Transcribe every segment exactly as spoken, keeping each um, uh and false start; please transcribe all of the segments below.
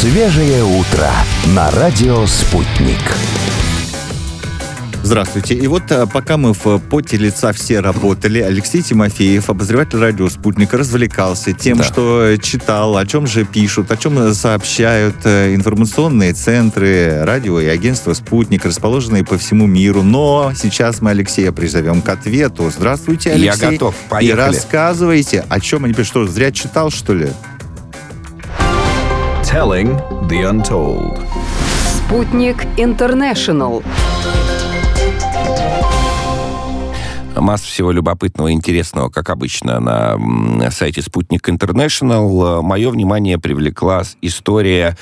Свежее утро на радио «Спутник». Здравствуйте. И вот пока мы в поте лица все работали, Алексей Тимофеев, обозреватель радио «Спутник», развлекался тем, да. что читал, о чем же пишут, о чем сообщают информационные центры, радио и агентство «Спутник», расположенные по всему миру. Но сейчас мы Алексея призовем к ответу. Здравствуйте, Алексей. Я готов. Поехали. И рассказывайте, о чем они пишут. Что, зря читал, что ли? Telling the Untold. Спутник Интернешнл. Масса всего любопытного и интересного, как обычно, на сайте «Спутник Интернешнл». Мое внимание привлекла история,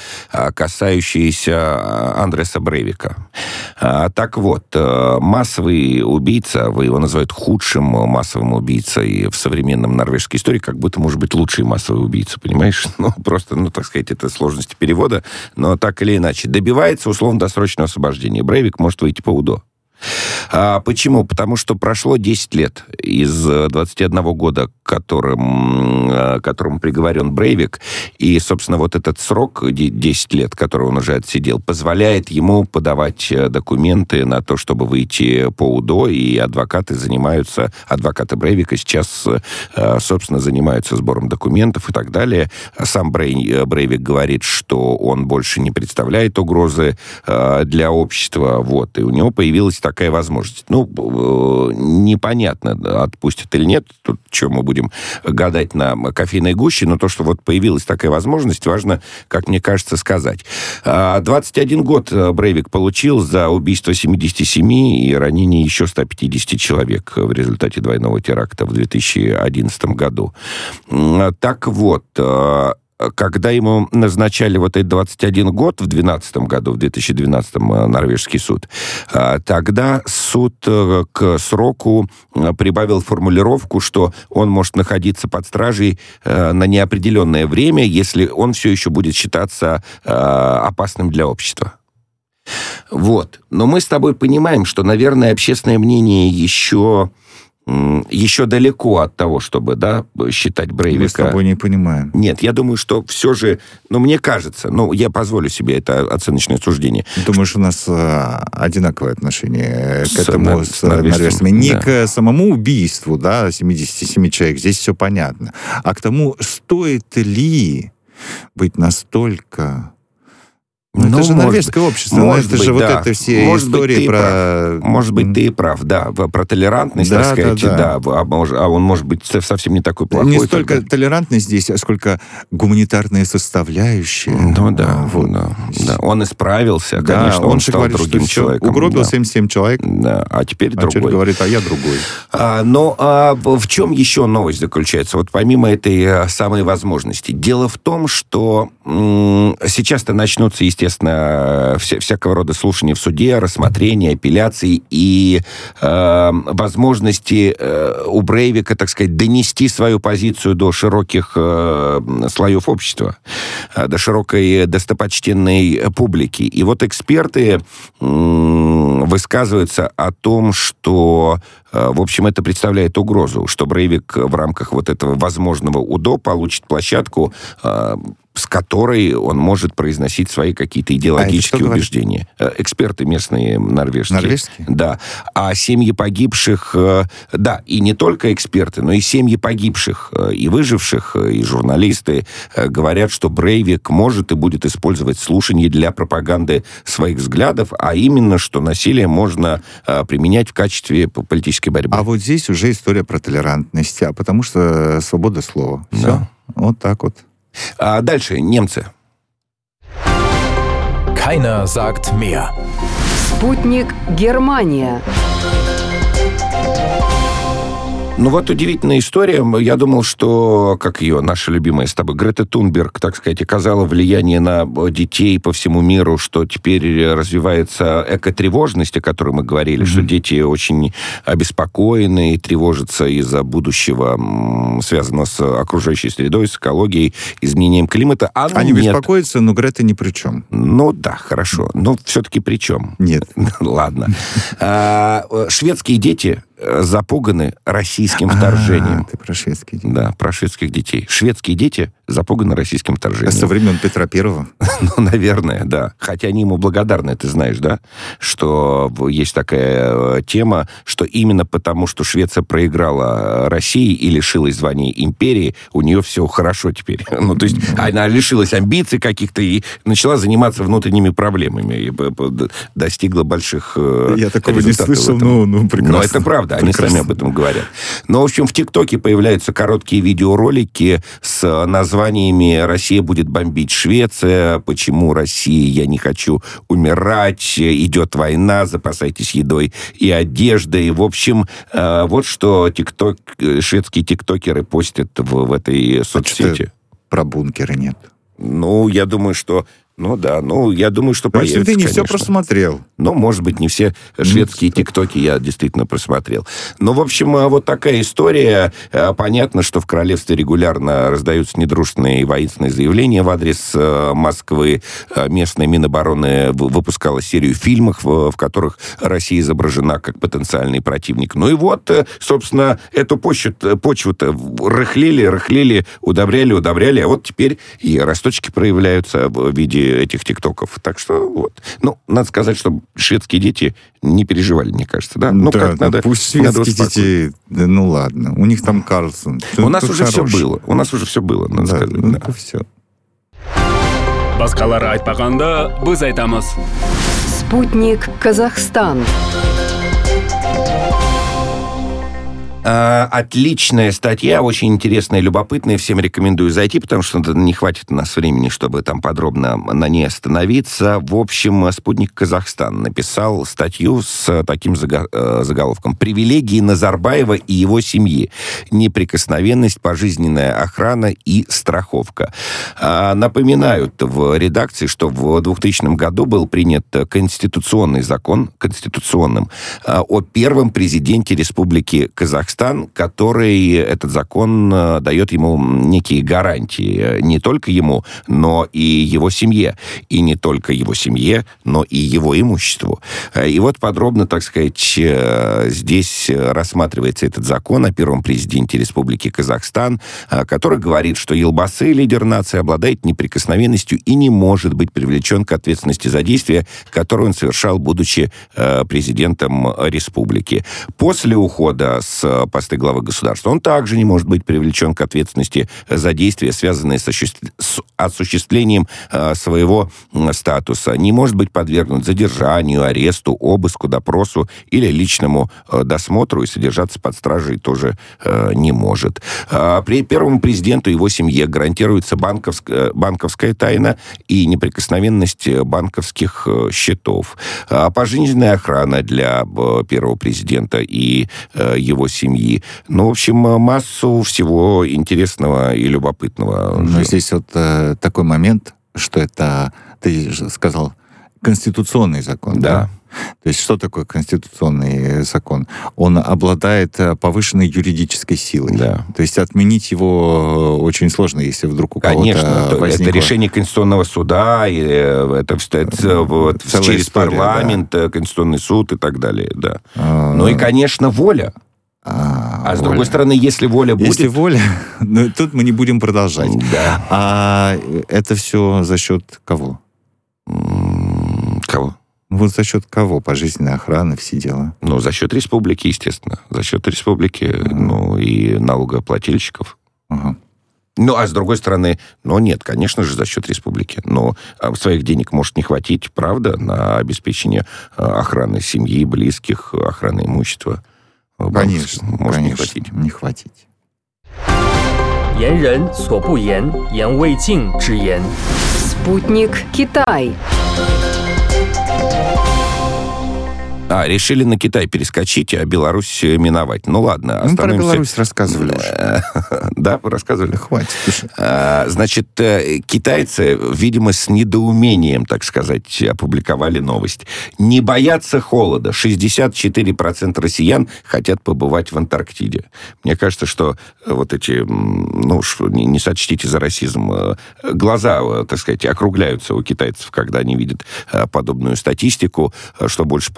касающаяся Андреса Брейвика. Так вот, массовый убийца, вы его называют худшим массовым убийцей в современном норвежской истории, как будто, может быть, лучший массовый убийца, понимаешь? Ну, просто, ну, так сказать, это сложности перевода, но так или иначе. Добивается условно-досрочного освобождения. Брейвик может выйти по УДО. А почему? Потому что прошло десять лет из двадцати одного года, которым, которому приговорен Брейвик, и, собственно, вот этот срок, десять лет, который он уже отсидел, позволяет ему подавать документы на то, чтобы выйти по УДО, и адвокаты занимаются, адвокаты Брейвика сейчас, собственно, занимаются сбором документов и так далее. Сам Брей, Брейвик говорит, что он больше не представляет угрозы для общества, вот, и у него появилась такая такая возможность. Ну, непонятно, отпустят или нет. Тут что, мы будем гадать на кофейной гуще, но то, что вот появилась такая возможность, важно, как мне кажется, сказать. двадцать один год Брейвик получил за убийство семидесяти семи и ранение еще ста пятидесяти человек в результате двойного теракта в две тысячи одиннадцатом году. Так вот, когда ему назначали вот этот двадцать один год в двенадцатом году, в две тысячи двенадцатом норвежский суд, тогда суд к сроку прибавил формулировку, что он может находиться под стражей на неопределенное время, если он все еще будет считаться опасным для общества. Вот. Но мы с тобой понимаем, что, наверное, общественное мнение еще... еще далеко от того, чтобы, да, считать Брейвика... Мы с тобой не понимаем. Нет, я думаю, что все же... Ну, мне кажется, ну, я позволю себе это оценочное суждение. Думаешь, у нас а, одинаковое отношение с, к этому на, с, с норвежцами? Не да. к самому убийству, да, семидесяти семи человек, здесь все понятно, а к тому, стоит ли быть настолько... Ну, ну, это же норвежское общество, но это быть, же да. вот это все может истории быть, про... Может быть, ты и прав, да, про толерантность, да, так сказать, да, да. да, а, может, а он может быть совсем не такой плохой. Не столько тогда. толерантность здесь, а сколько гуманитарная составляющая. Ну да, вот. да, да. Он исправился, да, конечно, он, он стал говорит, другим человеком. Угробил да. семьдесят семь человек, да, а теперь а другой. теперь говорит, а я другой. А, но а, в чем еще новость заключается? Вот помимо этой а, самой возможности. Дело в том, что м- сейчас-то начнутся, естественно, Вся, всякого рода слушания в суде, рассмотрения, апелляции и э, возможности э, у Брейвика, так сказать, донести свою позицию до широких э, слоев общества, э, до широкой достопочтенной публики. И вот эксперты э, высказываются о том, что, э, в общем, это представляет угрозу, что Брейвик в рамках вот этого возможного УДО получит площадку, э, с которой он может произносить свои какие-то идеологические а убеждения. Говорит? Эксперты местные норвежские. Норвежские? Да. А семьи погибших... Да, и не только эксперты, но и семьи погибших, и выживших, и журналисты говорят, что Брейвик может и будет использовать слушания для пропаганды своих взглядов, а именно, что насилие можно применять в качестве политической борьбы. А вот здесь уже история про толерантность, а потому что свобода слова. Все. Да. Вот так вот. А дальше немцы. Keiner sagt mehr. Спутник Германия. Ну вот удивительная история. Я думал, что, как ее, наша любимая с тобой, Грета Тунберг, так сказать, оказала влияние на детей по всему миру, что теперь развивается экотревожность, о которой мы говорили, mm-hmm. что дети очень обеспокоены и тревожатся из-за будущего, связанного с окружающей средой, с экологией, изменением климата. А ну, Они нет. беспокоятся, но Грета ни при чем. Ну да, хорошо. Но все-таки при чем? Нет. Ладно. Шведские дети запуганы российским вторжением. А, ты про шведских детей. Да, про шведских детей. Шведские дети запуганы российским вторжением. Со времен Петра Первого? Ну, наверное, да. Хотя они ему благодарны, ты знаешь, да? Что есть такая тема, что именно потому, что Швеция проиграла России и лишилась звания империи, у нее все хорошо теперь. Ну, то есть она лишилась амбиций каких-то и начала заниматься внутренними проблемами. И достигла больших результатов. Я такого не слышал, но ну, прекрасно. Но это правда, они прекрасно. сами об этом говорят. Но, в общем, в ТикТоке появляются короткие видеоролики с названиями «Россия будет бомбить Швеция», «Почему Россия? Я не хочу умирать», «Идет война, запасайтесь едой и одеждой». В общем, вот что тикток, шведские тиктокеры постят в, в этой соцсети. А про бункеры нет? Ну, я думаю, что... Ну да, ну я думаю, что появится, ты не конечно. все просмотрел. Ну, может быть, не все шведские ну, тиктоки я действительно просмотрел. Но, в общем, вот такая история. Понятно, что в королевстве регулярно раздаются недружественные и воинственные заявления в адрес Москвы. Местная Минобороны выпускала серию фильмов, в которых Россия изображена как потенциальный противник. Ну и вот, собственно, эту почву- почву-то рыхлили, рыхлили, удобряли, удобряли, а вот теперь и росточки проявляются в виде этих тиктоков. Так что вот. Ну, надо сказать, что шведские дети не переживали, мне кажется, да? Ну, да, как да, надо... пусть шведские дети... Да, ну, ладно. У них там Карлсон. У нас уже хороший. все было. У нас уже все было, надо да, сказать. Ну, да. это все. Баскалар айтпаганда біз айтамыз. Спутник Казахстан. Отличная статья, очень интересная, любопытная. Всем рекомендую зайти, потому что не хватит у нас времени, чтобы там подробно на ней остановиться. В общем, «Спутник Казахстан» написал статью с таким заголовком «Привилегии Назарбаева и его семьи. Неприкосновенность, пожизненная охрана и страховка». Напоминают в редакции, что в двухтысячном году был принят конституционный закон, конституционным, о первом президенте Республики Казахстан, который, этот закон дает ему некие гарантии. Не только ему, но и его семье. И не только его семье, но и его имуществу. И вот подробно, так сказать, здесь рассматривается этот закон о первом президенте Республики Казахстан, который говорит, что Елбасы, лидер нации, обладает неприкосновенностью и не может быть привлечен к ответственности за действия, которые он совершал, будучи президентом республики. После ухода с посты главы государства он также не может быть привлечен к ответственности за действия, связанные с, осуществ... с осуществлением э, своего статуса, не может быть подвергнут задержанию, аресту, обыску, допросу или личному э, досмотру и содержаться под стражей тоже э, не может. А при первому президенту и его семье гарантируется банковская, банковская тайна и неприкосновенность банковских э, счетов. А пожизненная охрана для э, первого президента и э, его семьи. Ну, в общем, массу всего интересного и любопытного. Но здесь вот э, такой момент, что это, ты же сказал, конституционный закон, да? Да. То есть что такое конституционный закон? Он обладает повышенной юридической силой. Да. То есть отменить его очень сложно, если вдруг у кого-то Конечно, возникло... это решение Конституционного суда, и это, это вот, через история, парламент, да. Конституционный суд и так далее. Да. А... Ну и, конечно, воля. А, а с воля. Другой стороны, если воля будет... Если воля, ну, тут мы не будем продолжать. Да. А это все за счет кого? Кого? Вот за счет кого? Пожизненной охраны, все дела? Ну, за счет республики, естественно. За счет республики, ага. ну, и налогоплательщиков. Ага. Ну, а с другой стороны, ну, нет, конечно же, за счет республики. Но своих денег может не хватить, правда, на обеспечение охраны семьи, близких, охраны имущества. Конечно, может конечно, не хватить. Не хватить. 言人所不言，言未尽之言。 Спутник Китай. А, решили на Китай перескочить, а Беларусь миновать. Ну, ладно. Мы про Беларусь рассказывали уже. Да, рассказывали? Хватит. Значит, китайцы, видимо, с недоумением, так сказать, опубликовали новость. Не боятся холода. шестьдесят четыре процента россиян хотят побывать в Антарктиде. Мне кажется, что вот эти, ну уж не сочтите за расизм, глаза, так сказать, округляются у китайцев, когда они видят подобную статистику, что больше половины россиян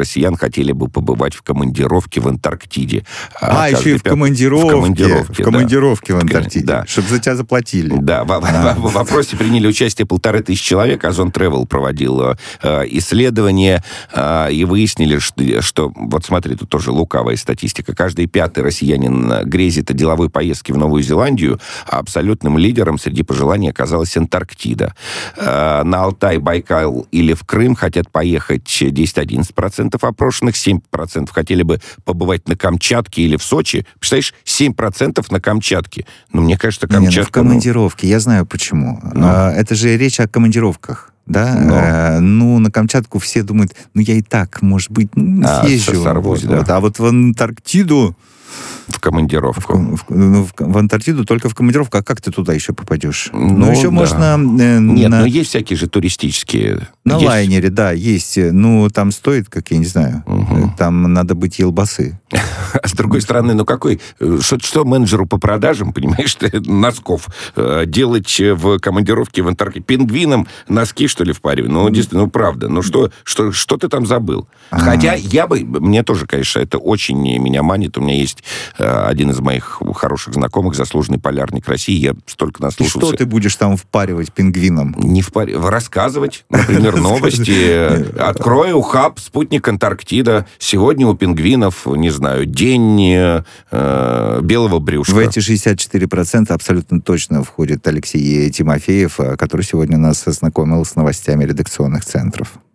россиян хотели бы побывать в командировке в Антарктиде. А, а еще и в пят... командировке. В командировке, в, командировке да. в Антарктиде. Да. Чтобы за тебя заплатили. Да, в, а. в, в вопросе приняли участие полторы тысячи человек. Озон Travel проводил э, исследование, э, и выяснили, что, что... Вот смотри, тут тоже лукавая статистика. Каждый пятый россиянин грезит о деловой поездке в Новую Зеландию, а абсолютным лидером среди пожеланий оказалась Антарктида. Э, на Алтай, Байкал или в Крым хотят поехать десять-одиннадцать процентов опрошенных, семь процентов хотели бы побывать на Камчатке или в Сочи. Представляешь, семь процентов на Камчатке. Ну, мне кажется, Камчатка... Не, ну, в командировке, ну... я знаю почему. Ну. А, это же речь о командировках. Да, Но. э, ну, на Камчатку все думают, ну, я и так, может быть, ну, съезжу. А, сорвусь, вот, да. Вот, а вот в Антарктиду... В командировку. В, в, ну, в, в Антарктиду только в командировку. А как ты туда еще попадешь? Ну, ну еще да. можно... Э, Нет, на... но есть всякие же туристические... На есть... лайнере, да, есть. Ну, там стоит, как я не знаю, угу. Там надо быть елбасы. А с другой стороны, ну какой... Что, что менеджеру по продажам, понимаешь, носков, делать в командировке в Антарктиде? Пингвинам носки, что ли, впаривать? Ну, действительно, ну, правда. Ну, что, что, что ты там забыл? А-а-а. Хотя я бы... Мне тоже, конечно, это очень меня манит. У меня есть один из моих хороших знакомых, заслуженный полярник России. Я столько наслушался. И что ты будешь там впаривать пингвинам? Не впаривать. Рассказывать, например, новости. Открою хаб «Спутник Антарктида». Сегодня у пингвинов, не знаю, день э, белого брюшка. В эти шестьдесят четыре процента абсолютно точно входит Алексей Тимофеев, который сегодня нас ознакомил с новостями редакционных центров.